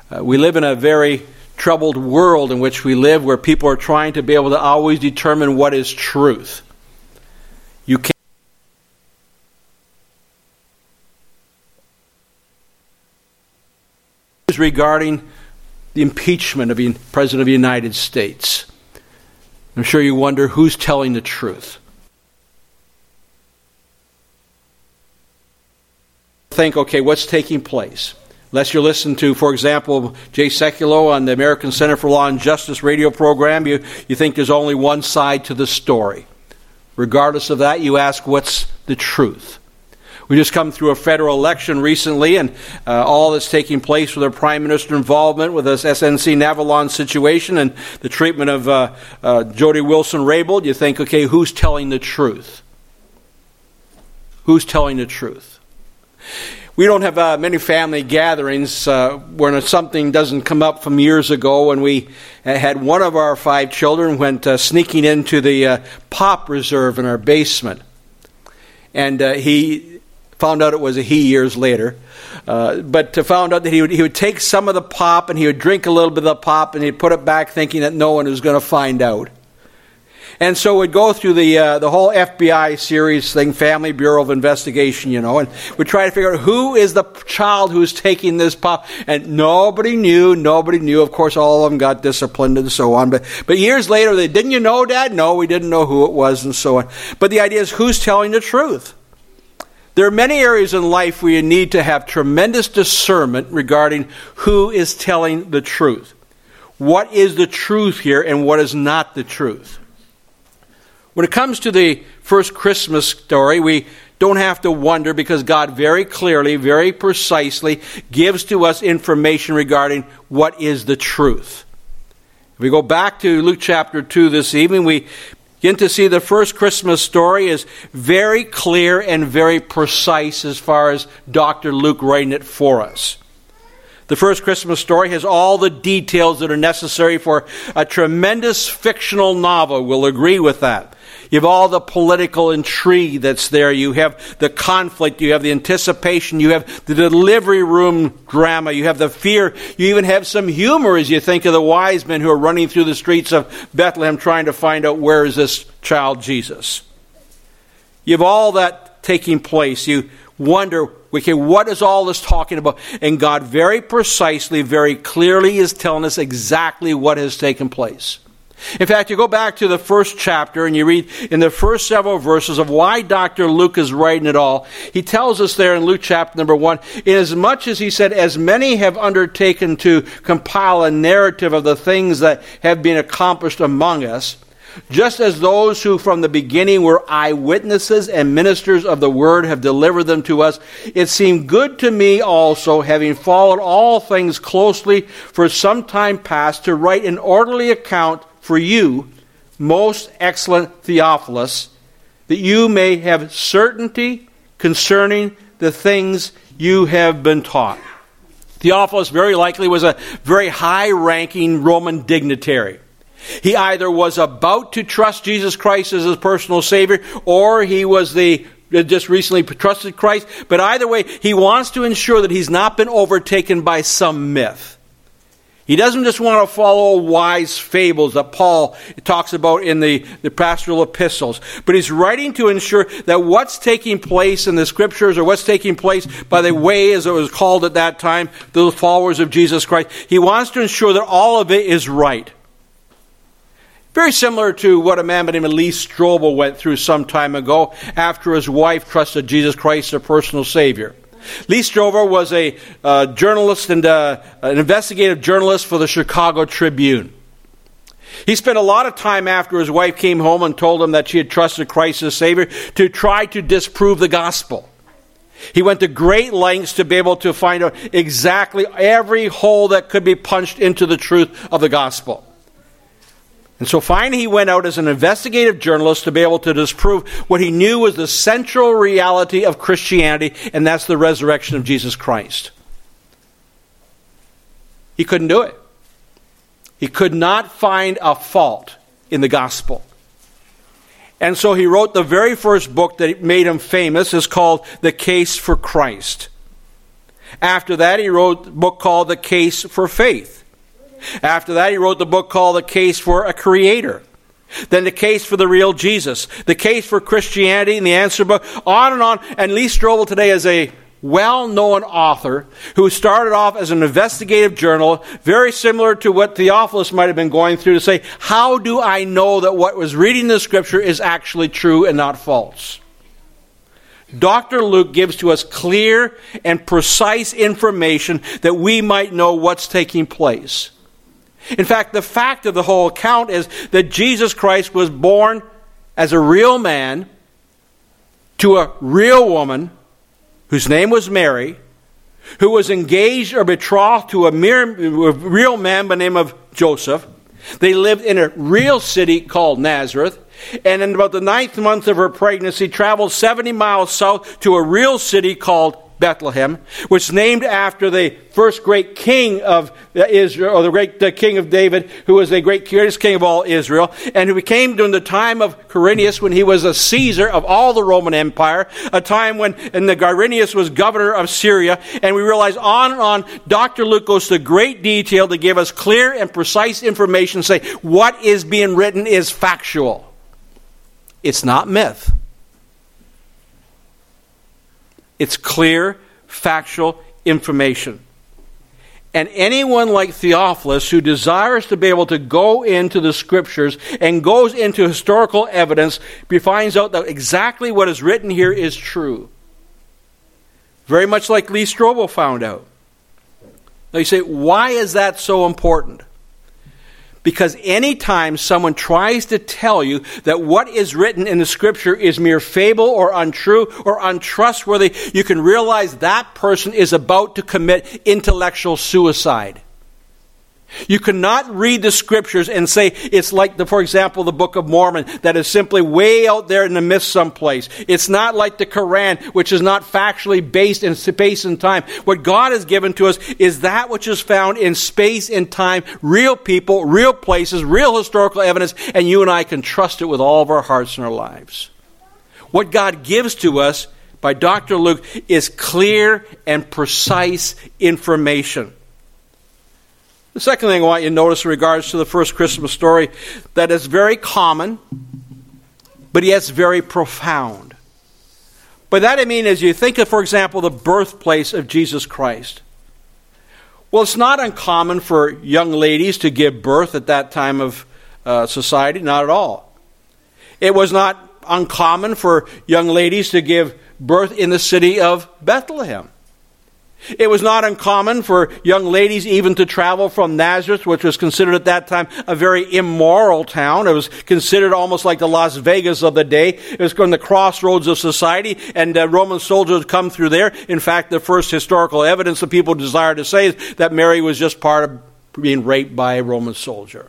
We live in a very troubled world in which we live, where people are trying to be able to always determine what is truth. You can't regarding the impeachment of the President of the United States. I'm sure you wonder who's telling the truth. Think, okay, what's taking place? Unless you listen to, for example, Jay Sekulow on the American Center for Law and Justice radio program, you think there's only one side to the story. Regardless of that, you ask, what's the truth? We just come through a federal election recently, and all that's taking place with our Prime Minister involvement with this SNC Lavalin situation and the treatment of Jody Wilson-Raybould, you think, okay, who's telling the truth? Who's telling the truth? We don't have many family gatherings when something doesn't come up from years ago when we had one of our 5 children went sneaking into the pop reserve in our basement. And he found out it was a he years later. But found out that he would take some of the pop and he would drink a little bit of the pop and he'd put it back thinking that no one was going to find out. And so we'd go through the whole FBI series thing, Family Bureau of Investigation, and we'd try to figure out who is the child who's taking this pop. And nobody knew. Of course, all of them got disciplined and so on. But years later, didn't you know, Dad? No, we didn't know who it was and so on. But the idea is, who's telling the truth? There are many areas in life where you need to have tremendous discernment regarding who is telling the truth. What is the truth here and what is not the truth? When it comes to the first Christmas story, we don't have to wonder because God very clearly, very precisely gives to us information regarding what is the truth. If we go back to Luke chapter 2 this evening, we begin to see the first Christmas story is very clear and very precise as far as Dr. Luke writing it for us. The first Christmas story has all the details that are necessary for a tremendous fictional novel. We'll agree with that. You have all the political intrigue that's there. You have the conflict. You have the anticipation. You have the delivery room drama. You have the fear. You even have some humor as you think of the wise men who are running through the streets of Bethlehem trying to find out where is this child Jesus. You have all that taking place. You wonder, okay, what is all this talking about? And God very precisely, very clearly is telling us exactly what has taken place. In fact, you go back to the first chapter and you read in the first several verses of why Dr. Luke is writing it all. He tells us there in Luke chapter number 1, inasmuch as he said, as many have undertaken to compile a narrative of the things that have been accomplished among us, just as those who from the beginning were eyewitnesses and ministers of the word have delivered them to us, it seemed good to me also, having followed all things closely for some time past, to write an orderly account for you, most excellent Theophilus, that you may have certainty concerning the things you have been taught. Theophilus very likely was a very high-ranking Roman dignitary. He either was about to trust Jesus Christ as his personal Savior, or he was just recently trusted Christ. But either way, he wants to ensure that he's not been overtaken by some myth. He doesn't just want to follow wise fables that Paul talks about in the pastoral epistles. But he's writing to ensure that what's taking place in the Scriptures, or what's taking place by the way, as it was called at that time, the followers of Jesus Christ, he wants to ensure that all of it is right. Very similar to what a man by the name of Lee Strobel went through some time ago after his wife trusted Jesus Christ as her personal Savior. Lee Strobel was a journalist and an investigative journalist for the Chicago Tribune. He spent a lot of time after his wife came home and told him that she had trusted Christ as Savior to try to disprove the gospel. He went to great lengths to be able to find out exactly every hole that could be punched into the truth of the gospel. And so finally he went out as an investigative journalist to be able to disprove what he knew was the central reality of Christianity, and that's the resurrection of Jesus Christ. He couldn't do it. He could not find a fault in the gospel. And so he wrote the very first book that made him famous. Is called The Case for Christ. After that, he wrote a book called The Case for Faith. After that, he wrote the book called The Case for a Creator. Then The Case for the Real Jesus. The Case for Christianity and the Answer Book. On and on. And Lee Strobel today is a well-known author who started off as an investigative journal, very similar to what Theophilus might have been going through, to say, how do I know that what was reading in the Scripture is actually true and not false? Dr. Luke gives to us clear and precise information that we might know what's taking place. In fact, the fact of the whole account is that Jesus Christ was born as a real man to a real woman whose name was Mary, who was engaged or betrothed to a real man by the name of Joseph. They lived in a real city called Nazareth. And in about the 9th month of her pregnancy, traveled 70 miles south to a real city called Bethlehem, which is named after the first great king of Israel, or the great king of David, who was the greatest king of all Israel, and who became during the time of Quirinius, when he was a Caesar of all the Roman Empire, a time when the Quirinius was governor of Syria, and we realize on and on, Dr. Luke goes to great detail to give us clear and precise information, say what is being written is factual. It's not myth. It's clear, factual information. And anyone like Theophilus who desires to be able to go into the Scriptures and goes into historical evidence finds out that exactly what is written here is true. Very much like Lee Strobel found out. Now you say, why is that so important? Because anytime someone tries to tell you that what is written in the Scripture is mere fable or untrue or untrustworthy, you can realize that person is about to commit intellectual suicide. You cannot read the Scriptures and say it's like, for example, the Book of Mormon, that is simply way out there in the mist someplace. It's not like the Quran, which is not factually based in space and time. What God has given to us is that which is found in space and time, real people, real places, real historical evidence, and you and I can trust it with all of our hearts and our lives. What God gives to us by Dr. Luke is clear and precise information. The second thing I want you to notice in regards to the first Christmas story, that is very common, but yet very profound. By that I mean, as you think of, for example, the birthplace of Jesus Christ. Well, it's not uncommon for young ladies to give birth at that time of society, not at all. It was not uncommon for young ladies to give birth in the city of Bethlehem. It was not uncommon for young ladies even to travel from Nazareth, which was considered at that time a very immoral town. It was considered almost like the Las Vegas of the day. It was on the crossroads of society, and Roman soldiers would come through there. In fact, the first historical evidence that people desire to say is that Mary was just part of being raped by a Roman soldier.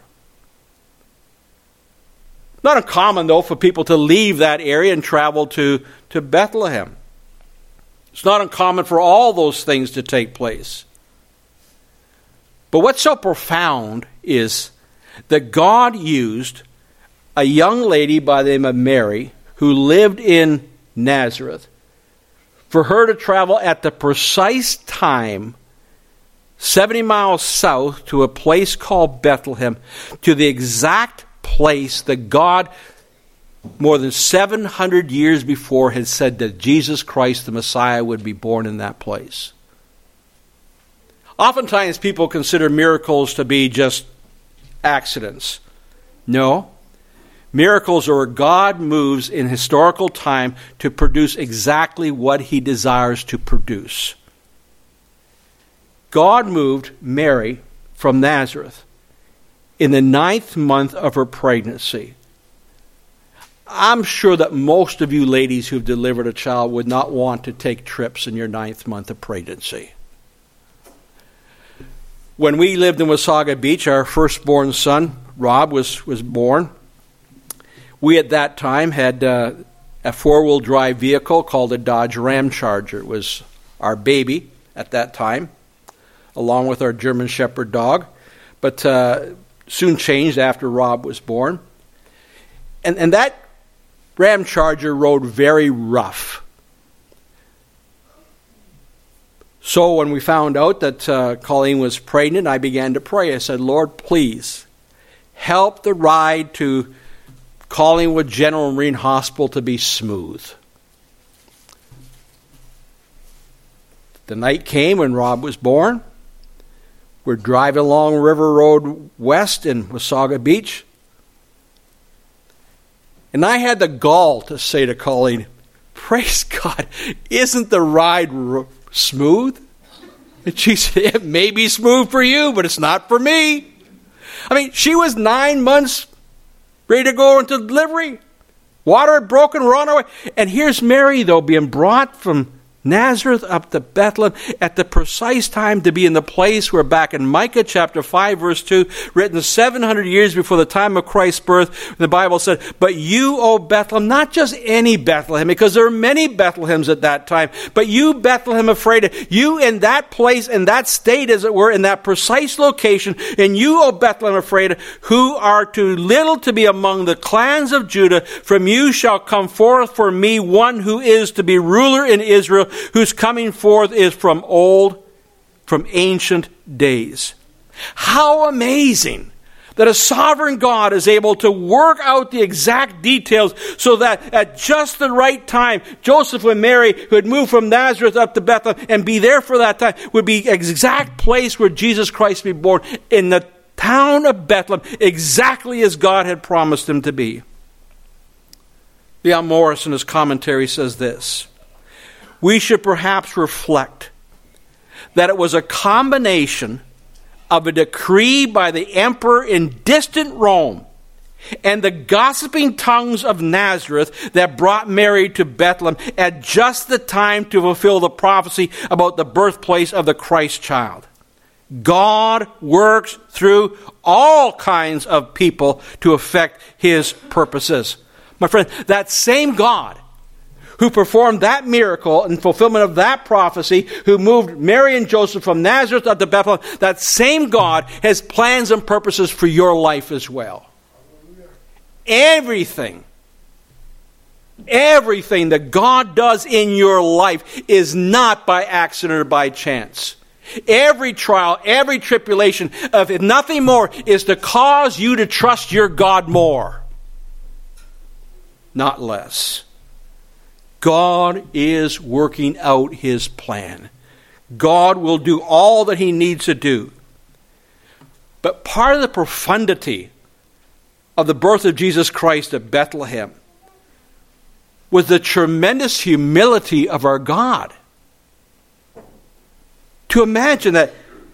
Not uncommon, though, for people to leave that area and travel to Bethlehem. It's not uncommon for all those things to take place. But what's so profound is that God used a young lady by the name of Mary, who lived in Nazareth, for her to travel at the precise time 70 miles south to a place called Bethlehem, to the exact place that God, more than 700 years before, had said that Jesus Christ, the Messiah, would be born in that place. Oftentimes people consider miracles to be just accidents. No. Miracles are where God moves in historical time to produce exactly what He desires to produce. God moved Mary from Nazareth in the 9th month of her pregnancy. I'm sure that most of you ladies who've delivered a child would not want to take trips in your 9th month of pregnancy. When we lived in Wasaga Beach, our firstborn son, Rob, was born. We at that time had a 4-wheel drive vehicle called a Dodge Ram Charger. It was our baby at that time, along with our German Shepherd dog, but soon changed after Rob was born. And that Ram Charger rode very rough. So when we found out that Colleen was pregnant, I began to pray. I said, Lord, please help the ride to Collingwood General Marine Hospital to be smooth. The night came when Rob was born. We're driving along River Road West in Wasaga Beach. And I had the gall to say to Colleen, praise God, isn't the ride smooth? And she said, it may be smooth for you, but it's not for me. I mean, she was 9 months ready to go into delivery. Water had broken, we're on our way. And here's Mary, though, being brought from Nazareth up to Bethlehem at the precise time to be in the place where back in Micah chapter 5 verse 2, written 700 years before the time of Christ's birth, the Bible said, but you, O Bethlehem, not just any Bethlehem, because there are many Bethlehems at that time, but you, Bethlehem Ephrathah, you in that place, in that state, as it were, in that precise location, and you, O Bethlehem Ephrathah, who are too little to be among the clans of Judah, from you shall come forth for me one who is to be ruler in Israel, whose coming forth is from ancient days. How amazing that a sovereign God is able to work out the exact details so that at just the right time, Joseph and Mary, who had moved from Nazareth up to Bethlehem and be there for that time, would be the exact place where Jesus Christ would be born, in the town of Bethlehem, exactly as God had promised him to be. Leon Morris in his commentary says this: we should perhaps reflect that it was a combination of a decree by the emperor in distant Rome and the gossiping tongues of Nazareth that brought Mary to Bethlehem at just the time to fulfill the prophecy about the birthplace of the Christ child. God works through all kinds of people to effect his purposes. My friend, that same God who performed that miracle in fulfillment of that prophecy, who moved Mary and Joseph from Nazareth up to Bethlehem, that same God has plans and purposes for your life as well. Everything that God does in your life is not by accident or by chance. Every trial, every tribulation, if nothing more, is to cause you to trust your God more, not less. God is working out his plan. God will do all that he needs to do. But part of the profundity of the birth of Jesus Christ at Bethlehem was the tremendous humility of our God. To imagine that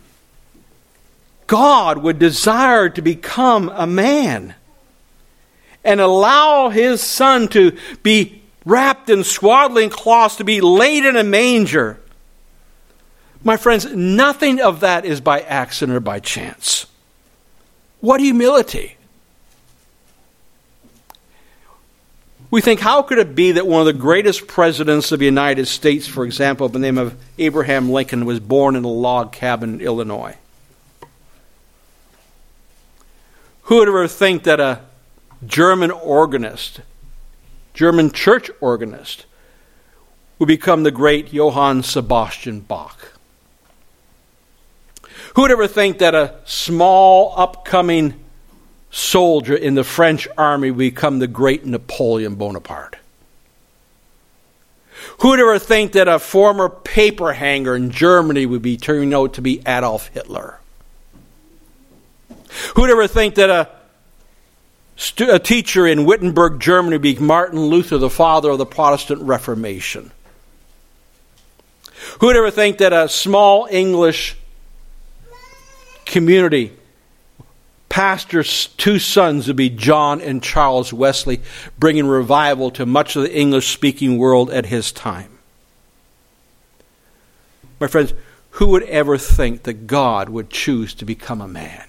God would desire to become a man and allow his son to be wrapped in swaddling cloths, to be laid in a manger. My friends, nothing of that is by accident or by chance. What humility. We think, how could it be that one of the greatest presidents of the United States, for example, by the name of Abraham Lincoln, was born in a log cabin in Illinois? Who would ever think that a German organist, German church organist, would become the great Johann Sebastian Bach? Who would ever think that a small upcoming soldier in the French army would become the great Napoleon Bonaparte? Who would ever think that a former paper hanger in Germany would be turning out to be Adolf Hitler? Who would ever think that a teacher in Wittenberg, Germany, would be Martin Luther, the father of the Protestant Reformation? Who would ever think that a small English community pastor's two sons would be John and Charles Wesley, bringing revival to much of the English-speaking world at his time? My friends, who would ever think that God would choose to become a man?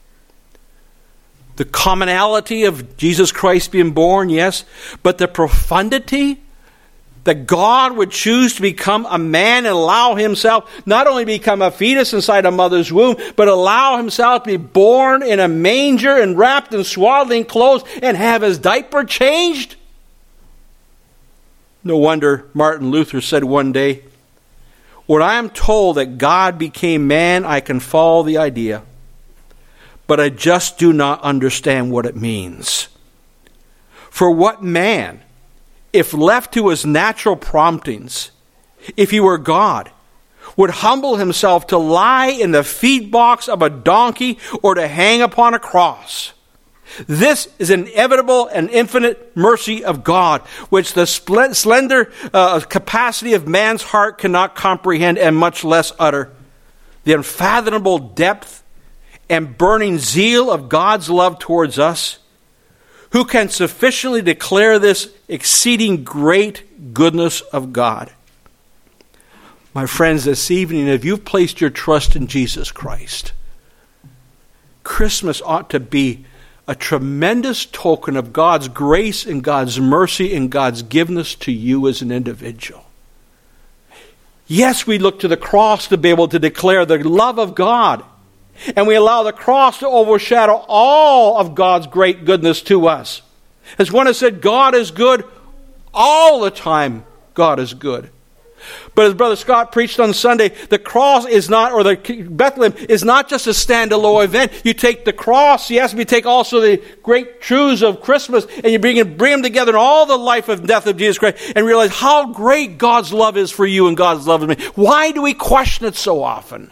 The commonality of Jesus Christ being born, yes, but the profundity that God would choose to become a man and allow himself not only become a fetus inside a mother's womb, but allow himself to be born in a manger and wrapped in swaddling clothes and have his diaper changed. No wonder Martin Luther said one day, When I am told that God became man, I can follow the idea, but I just do not understand what it means. For what man, if left to his natural promptings, if he were God, would humble himself to lie in the feed box of a donkey or to hang upon a cross? This is an inevitable and infinite mercy of God, which the slender capacity of man's heart cannot comprehend and much less utter. The unfathomable depth and burning zeal of God's love towards us. Who can sufficiently declare this exceeding great goodness of God? My friends, this evening, if you've placed your trust in Jesus Christ, Christmas ought to be a tremendous token of God's grace and God's mercy and God's giveness to you as an individual. Yes, we look to the cross to be able to declare the love of God, and we allow the cross to overshadow all of God's great goodness to us. As one has said, God is good all the time. God is good. But as Brother Scott preached on Sunday, the cross is not, or the Bethlehem is not just a standalone event. You take the cross, yes, we take also the great truths of Christmas, and you bring them together in all the life and death of Jesus Christ, and realize how great God's love is for you and God's love is for me. Why do we question it so often?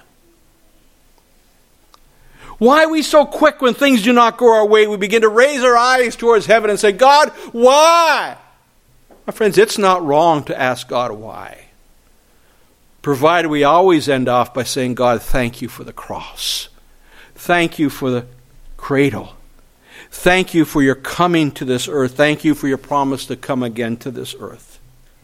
Why are we so quick when things do not go our way? We begin to raise our eyes towards heaven and say, God, why? My friends, it's not wrong to ask God why, provided we always end off by saying, God, thank you for the cross. Thank you for the cradle. Thank you for your coming to this earth. Thank you for your promise to come again to this earth.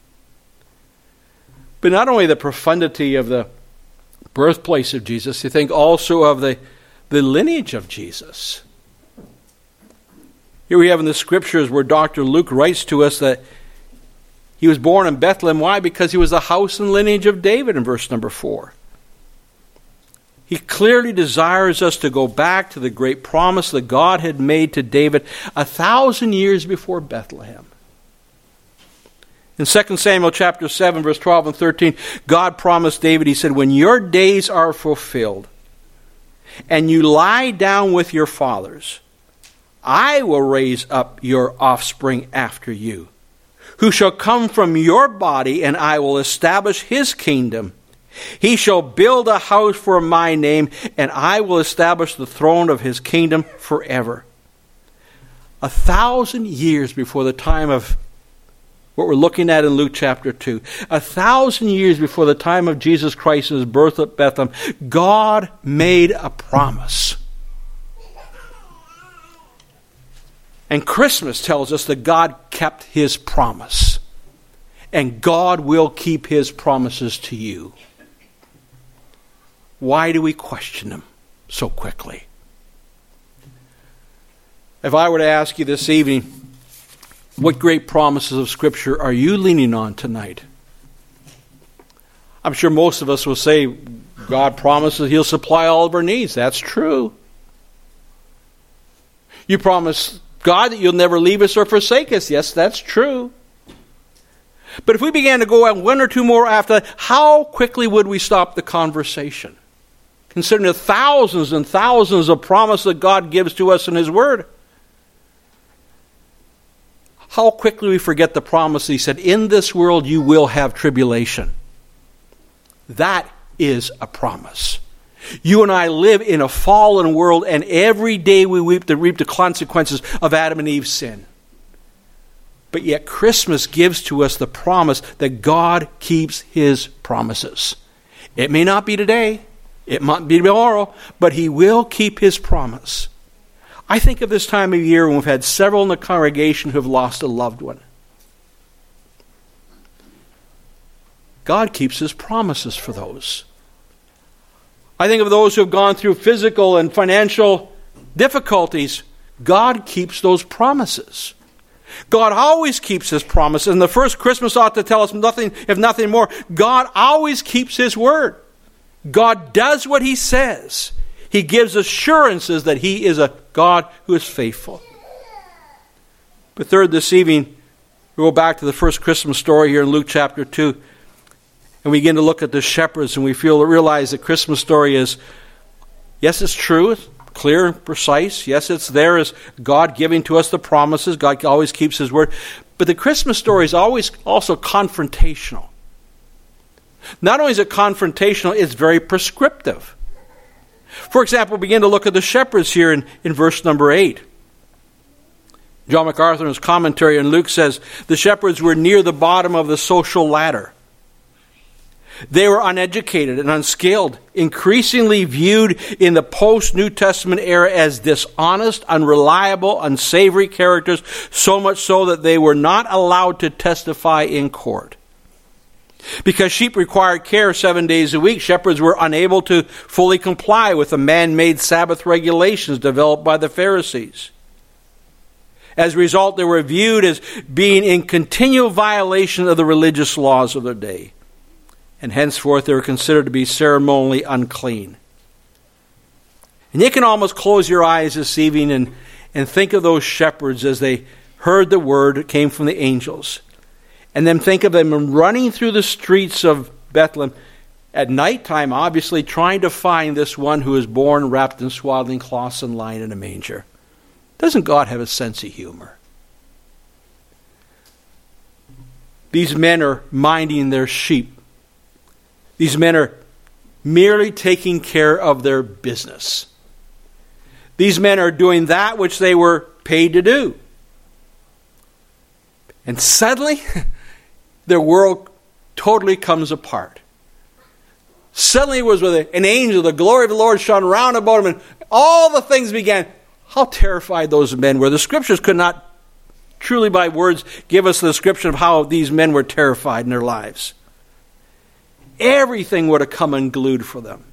But not only the profundity of the birthplace of Jesus, you think also of the lineage of Jesus. Here we have in the scriptures where Dr. Luke writes to us that he was born in Bethlehem. Why? Because he was the house and lineage of David in verse number 4. He clearly desires us to go back to the great promise that God had made to David 1,000 years before Bethlehem. In 2 Samuel chapter 7, verse 12 and 13, God promised David, he said, when your days are fulfilled and you lie down with your fathers, I will raise up your offspring after you, who shall come from your body, and I will establish his kingdom. He shall build a house for my name, and I will establish the throne of his kingdom forever. 1,000 years before the time of what we're looking at in Luke chapter 2, 1,000 years before the time of Jesus Christ and his birth at Bethlehem, God made a promise. And Christmas tells us that God kept his promise. And God will keep his promises to you. Why do we question them so quickly? If I were to ask you this evening, what great promises of Scripture are you leaning on tonight? I'm sure most of us will say, God promises he'll supply all of our needs. That's true. You promise God that you'll never leave us or forsake us. Yes, that's true. But if we began to go on one or two more after that, how quickly would we stop the conversation? Considering the thousands and thousands of promises that God gives to us in his word. How quickly we forget the promise he said, in this world you will have tribulation. That is a promise. You and I live in a fallen world, and every day we reap the consequences of Adam and Eve's sin. But yet Christmas gives to us the promise that God keeps his promises. It may not be today, it might be tomorrow, but he will keep his promise. I think of this time of year when we've had several in the congregation who have lost a loved one. God keeps his promises for those. I think of those who have gone through physical and financial difficulties. God keeps those promises. God always keeps his promises. And the first Christmas ought to tell us nothing, if nothing more. God always keeps his word. God does what he says. He gives assurances that he is a God who is faithful. But third, this evening, we go back to the first Christmas story here in Luke chapter 2. And we begin to look at the shepherds and we realize the Christmas story is, yes, it's true, it's clear and precise. Yes, it's there as God giving to us the promises. God always keeps His word. But the Christmas story is always also confrontational. Not only is it confrontational, it's very prescriptive. For example, begin to look at the shepherds here in verse number 8. John MacArthur in his commentary on Luke says, the shepherds were near the bottom of the social ladder. They were uneducated and unskilled, increasingly viewed in the post-New Testament era as dishonest, unreliable, unsavory characters, so much so that they were not allowed to testify in court. Because sheep required care 7 days a week, shepherds were unable to fully comply with the man-made Sabbath regulations developed by the Pharisees. As a result, they were viewed as being in continual violation of the religious laws of their day. And henceforth, they were considered to be ceremonially unclean. And you can almost close your eyes this evening and think of those shepherds as they heard the word that came from the angels. And then think of them running through the streets of Bethlehem at nighttime, obviously trying to find this one who is born wrapped in swaddling cloths and lying in a manger. Doesn't God have a sense of humor? These men are minding their sheep. These men are merely taking care of their business. These men are doing that which they were paid to do. And suddenly, their world totally comes apart. Suddenly it was with an angel, the glory of the Lord shone round about him, and all the things began. How terrified those men were. The Scriptures could not truly by words give us the description of how these men were terrified in their lives. Everything would have come unglued for them.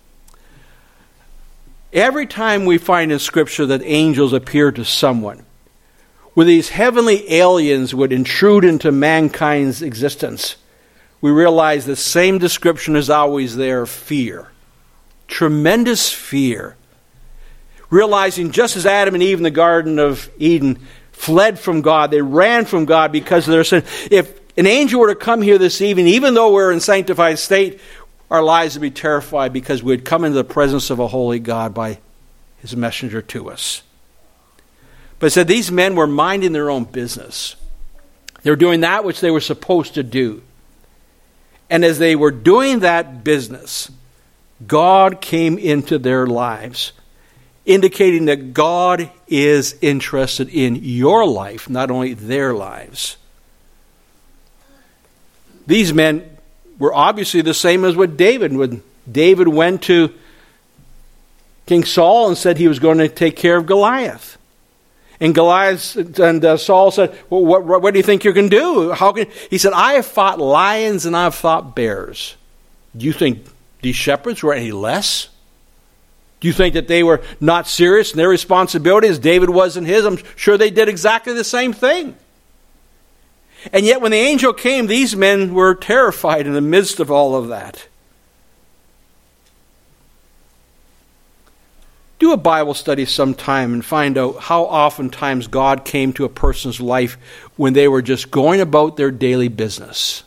Every time we find in Scripture that angels appear to someone, where these heavenly aliens would intrude into mankind's existence, we realize the same description is always there: fear. Tremendous fear. Realizing just as Adam and Eve in the Garden of Eden fled from God, they ran from God because of their sin. If an angel were to come here this evening, even though we're in sanctified state, our lives would be terrified because we'd come into the presence of a holy God by His messenger to us. But it said these men were minding their own business. They were doing that which they were supposed to do. And as they were doing that business, God came into their lives, indicating that God is interested in your life, not only their lives. These men were obviously the same as what David. When David went to King Saul and said he was going to take care of Goliath. And Saul said, well, what do you think you're going to do? He said, I have fought lions and I have fought bears. Do you think these shepherds were any less? Do you think that they were not serious in their responsibility as David was in his? I'm sure they did exactly the same thing. And yet when the angel came, these men were terrified in the midst of all of that. Do a Bible study sometime and find out how oftentimes God came to a person's life when they were just going about their daily business.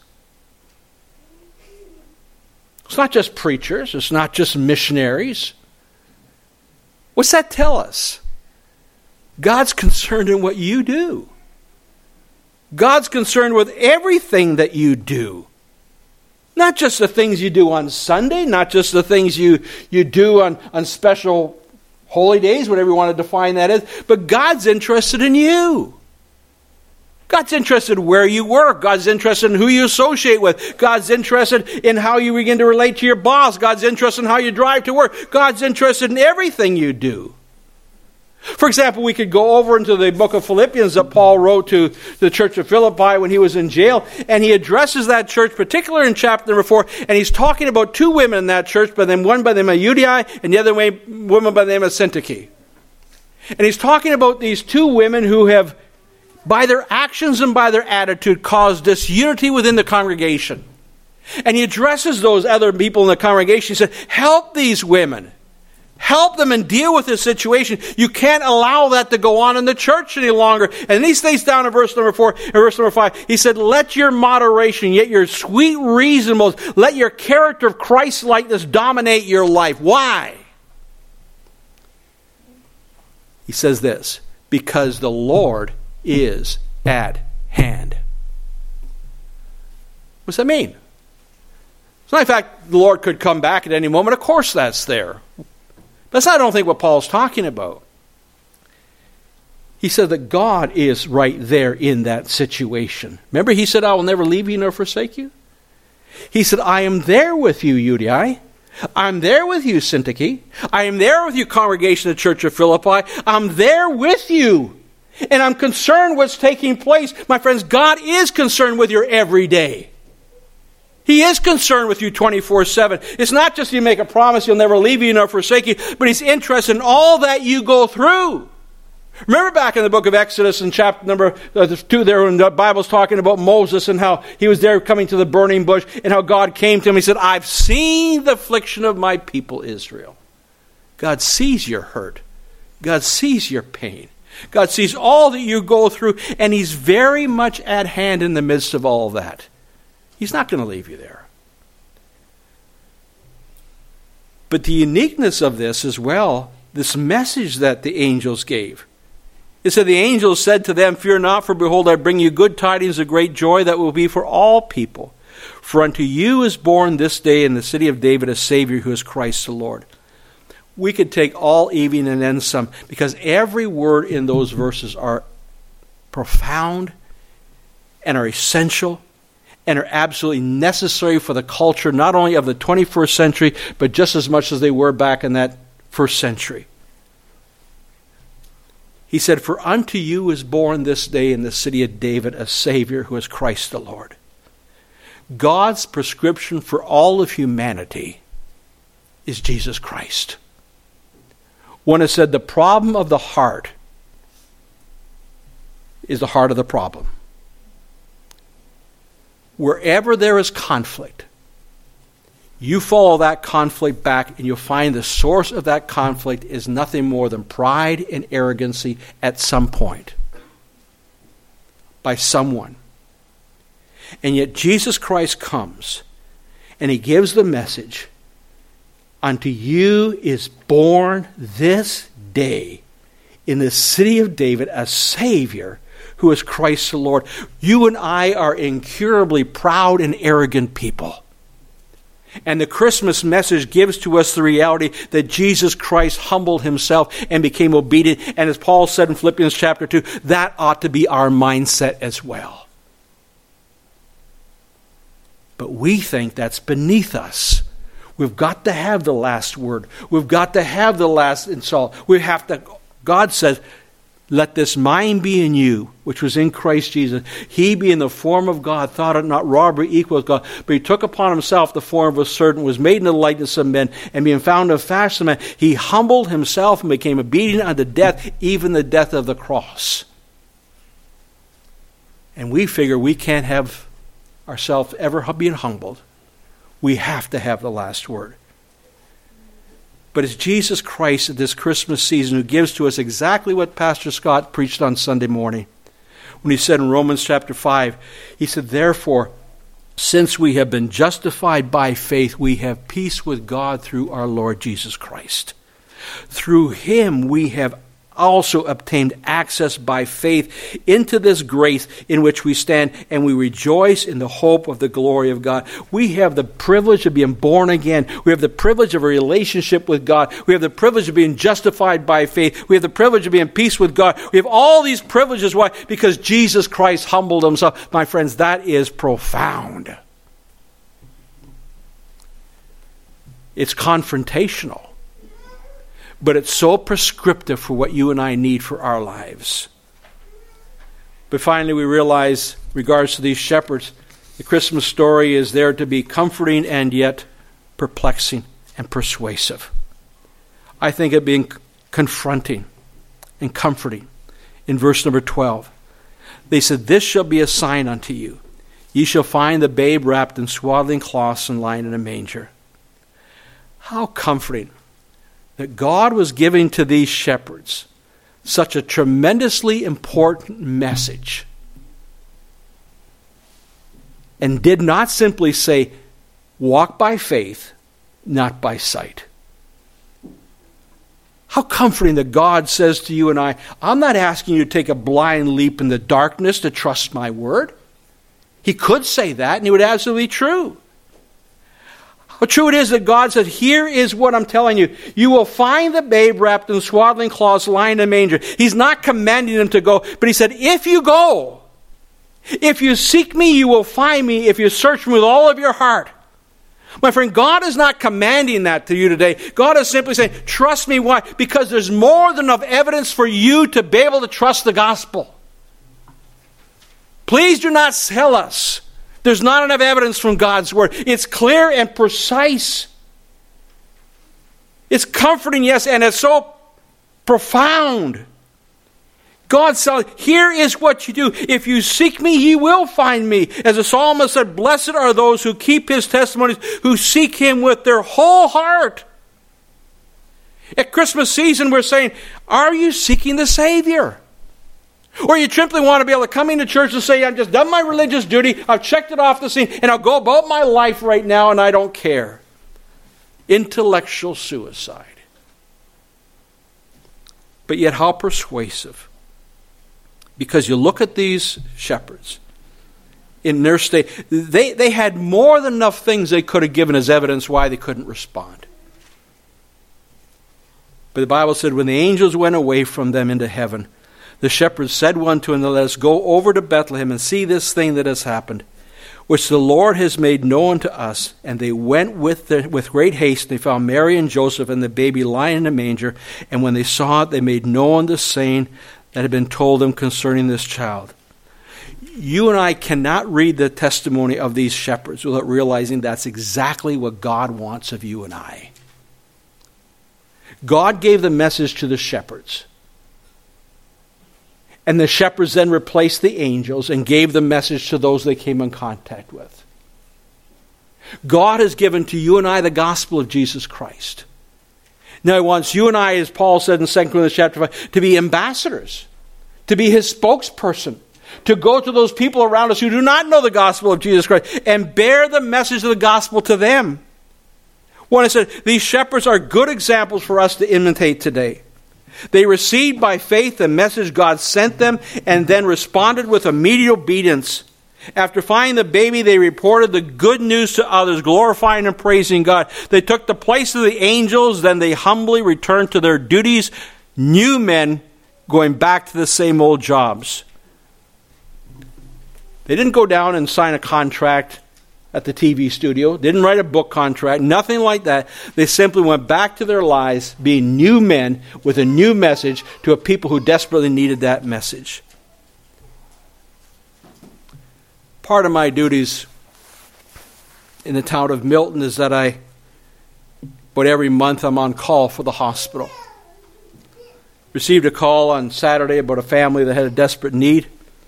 It's not just preachers. It's not just missionaries. What's that tell us? God's concerned in what you do. God's concerned with everything that you do. Not just the things you do on Sunday, not just the things you do on special holy days, whatever you want to define that as, but God's interested in you. God's interested in where you work. God's interested in who you associate with. God's interested in how you begin to relate to your boss. God's interested in how you drive to work. God's interested in everything you do. For example, we could go over into the book of Philippians that Paul wrote to the church of Philippi when he was in jail, and he addresses that church, particularly in chapter number 4, and he's talking about two women in that church, but then one by the name of Euodia and the other woman by the name of Syntyche. And he's talking about these two women who have, by their actions and by their attitude, caused disunity within the congregation. And he addresses those other people in the congregation. He said, help these women. help them and deal with this situation. You can't allow that to go on in the church any longer. And he stays down in verse number 4, in verse number 5. He said, let your moderation, yet your sweet reasonableness, let your character of Christ-likeness dominate your life. Why? He says this, because the Lord is at hand. What's that mean? It's not in fact the Lord could come back at any moment. Of course that's there. That's not, I don't think, what Paul's talking about. He said that God is right there in that situation. Remember he said, I will never leave you nor forsake you? He said, I am there with you, Euodia. I'm there with you, Syntyche. I am there with you, congregation of the Church of Philippi. I'm there with you. And I'm concerned what's taking place. My friends, God is concerned with you every day. He is concerned with you 24/7. It's not just you make a promise he'll never leave you nor forsake you, but he's interested in all that you go through. Remember back in the book of Exodus in chapter number 2 there, when the Bible's talking about Moses and how he was there coming to the burning bush and how God came to him. He said, I've seen the affliction of my people Israel. God sees your hurt. God sees your pain. God sees all that you go through, and he's very much at hand in the midst of all of that. He's not going to leave you there. But the uniqueness of this as well, this message that the angels gave. It said, the angels said to them, fear not, for behold, I bring you good tidings of great joy that will be for all people. For unto you is born this day in the city of David a Savior who is Christ the Lord. We could take all evening and then some, because every word in those verses are profound and are essential and are absolutely necessary for the culture, not only of the 21st century, but just as much as they were back in that first century. He said, for unto you is born this day in the city of David a Savior who is Christ the Lord. God's prescription for all of humanity is Jesus Christ. One has said the problem of the heart is the heart of the problem. Wherever there is conflict, you follow that conflict back and you'll find the source of that conflict is nothing more than pride and arrogancy at some point by someone. And yet Jesus Christ comes and he gives the message, unto you is born this day in the city of David a Savior who is Christ the Lord. You and I are incurably proud and arrogant people. And the Christmas message gives to us the reality that Jesus Christ humbled himself and became obedient. And as Paul said in Philippians chapter 2, that ought to be our mindset as well. But we think that's beneath us. We've got to have the last word. We've got to have the last insult. We have to. God says, let this mind be in you, which was in Christ Jesus. He, being the form of God, thought it not robbery equal with God, but he took upon himself the form of a servant, was made in the likeness of men, and being found of fashion of man, he humbled himself and became obedient unto death, even the death of the cross. And we figure we can't have ourselves ever being humbled. We have to have the last word. But it's Jesus Christ at this Christmas season who gives to us exactly what Pastor Scott preached on Sunday morning. When he said in Romans chapter 5, he said, therefore, since we have been justified by faith, we have peace with God through our Lord Jesus Christ. Through him we have also obtained access by faith into this grace in which we stand, and we rejoice in the hope of the glory of God. We have the privilege of being born again. We have the privilege of a relationship with God. We have the privilege of being justified by faith. We have the privilege of being in peace with God. We have all these privileges. Why? Because Jesus Christ humbled himself. My friends, that is profound. It's confrontational. But it's so prescriptive for what you and I need for our lives. But finally we realize, in regards to these shepherds, the Christmas story is there to be comforting and yet perplexing and persuasive. I think it being confronting and comforting. In verse number 12, they said, this shall be a sign unto you. Ye shall find the babe wrapped in swaddling cloths and lying in a manger. How comforting that God was giving to these shepherds such a tremendously important message, and did not simply say, walk by faith, not by sight. How comforting that God says to you and I, I'm not asking you to take a blind leap in the darkness to trust my word. He could say that, and it would absolutely be true. How true it is that God said, here is what I'm telling you. You will find the babe wrapped in swaddling cloths lying in a manger. He's not commanding them to go, but he said, if you go, if you seek me, you will find me if you search me with all of your heart. My friend, God is not commanding that to you today. God is simply saying, trust me. Why? Because there's more than enough evidence for you to be able to trust the gospel. Please do not sell us. There's not enough evidence from God's word. It's clear and precise. It's comforting, yes, and it's so profound. God said, here is what you do. If you seek me, you will find me. As the psalmist said, blessed are those who keep his testimonies, who seek him with their whole heart. At Christmas season, we're saying, are you seeking the Savior? Or you simply want to be able to come into church and say, I've just done my religious duty, I've checked it off the scene, and I'll go about my life right now and I don't care. Intellectual suicide. But yet how persuasive. Because you look at these shepherds in their state, they had more than enough things they could have given as evidence why they couldn't respond. But the Bible said, when the angels went away from them into heaven, the shepherds said one to another, let us go over to Bethlehem and see this thing that has happened, which the Lord has made known to us. And they went with great haste. They found Mary and Joseph and the baby lying in a manger. And when they saw it, they made known the saying that had been told them concerning this child. You and I cannot read the testimony of these shepherds without realizing that's exactly what God wants of you and I. God gave the message to the shepherds. And the shepherds then replaced the angels and gave the message to those they came in contact with. God has given to you and I the gospel of Jesus Christ. Now he wants you and I, as Paul said in 2 Corinthians chapter 5, to be ambassadors, to be his spokesperson, to go to those people around us who do not know the gospel of Jesus Christ and bear the message of the gospel to them. When I said, these shepherds are good examples for us to imitate today. They received by faith the message God sent them and then responded with immediate obedience. After finding the baby, they reported the good news to others, glorifying and praising God. They took the place of the angels, then they humbly returned to their duties, new men going back to the same old jobs. They didn't go down and sign a contract at the TV studio, didn't write a book contract, nothing like that. They simply went back to their lives being new men with a new message to a people who desperately needed that message. Part of my duties in the town of Milton is that but every month I'm on call for the hospital. Received a call on Saturday about a family that had a desperate need.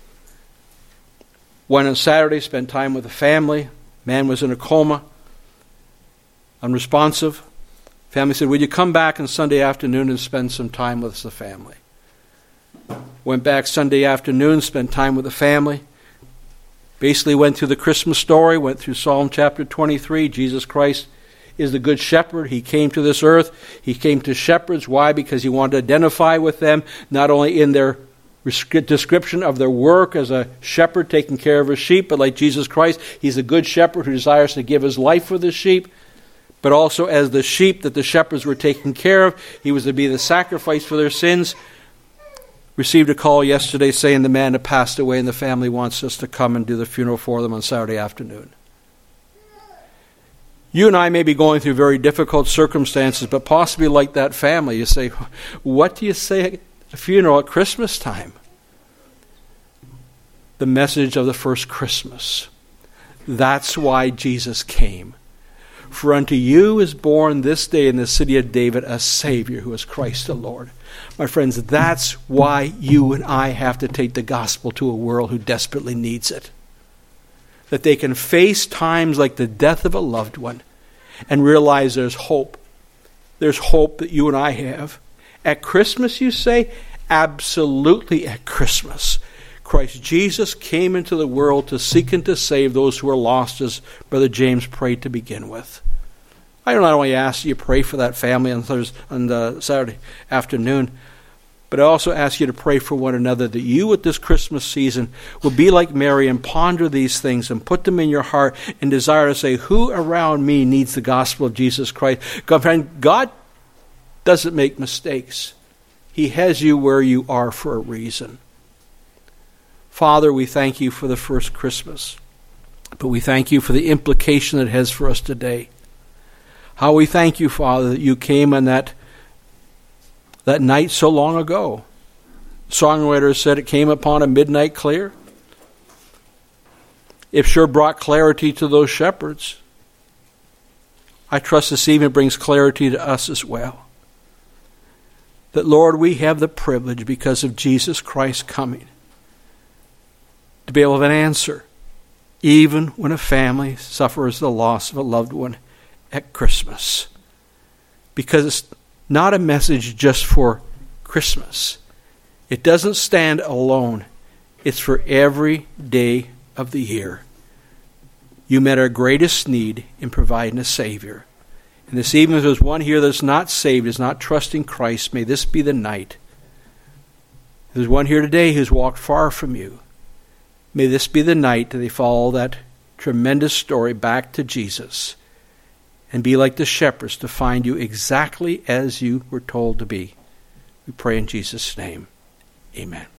Went on Saturday, spent time with the family. Man was in a coma, unresponsive. Family said, would you come back on Sunday afternoon and spend some time with the family? Went back Sunday afternoon, spent time with the family. Basically went through the Christmas story, went through Psalm chapter 23. Jesus Christ is the good shepherd. He came to this earth. He came to shepherds. Why? Because he wanted to identify with them, not only in their description of their work as a shepherd taking care of his sheep, but like Jesus Christ, he's a good shepherd who desires to give his life for the sheep, but also as the sheep that the shepherds were taking care of, he was to be the sacrifice for their sins. Received a call yesterday saying the man had passed away and the family wants us to come and do the funeral for them on Saturday afternoon. You and I may be going through very difficult circumstances, but possibly like that family, you say, what do you say at a funeral at Christmas time? The message of the first Christmas. That's why Jesus came. For unto you is born this day in the city of David a Savior who is Christ the Lord. My friends, that's why you and I have to take the gospel to a world who desperately needs it. That they can face times like the death of a loved one and realize there's hope. there's hope that you and I have. At Christmas, you say? Absolutely at Christmas. Christ Jesus came into the world to seek and to save those who are lost, as Brother James prayed to begin with. I not only ask you to pray for that family on Saturday afternoon, but I also ask you to pray for one another, that you at this Christmas season will be like Mary and ponder these things and put them in your heart and desire to say, who around me needs the gospel of Jesus Christ? God doesn't make mistakes. He has you where you are for a reason. Father, we thank you for the first Christmas, but we thank you for the implication it has for us today. How we thank you, Father, that you came on that night so long ago. The songwriter said it came upon a midnight clear. It sure brought clarity to those shepherds. I trust this evening brings clarity to us as well. That, Lord, we have the privilege, because of Jesus Christ coming, to be able to have an answer, even when a family suffers the loss of a loved one at Christmas. Because it's not a message just for Christmas. It doesn't stand alone. It's for every day of the year. You met our greatest need in providing a Savior. And this evening, if there's one here that's not saved, is not trusting Christ, may this be the night. If there's one here today who's walked far from you, may this be the night that they follow that tremendous story back to Jesus and be like the shepherds to find you exactly as you were told to be. We pray in Jesus' name. Amen.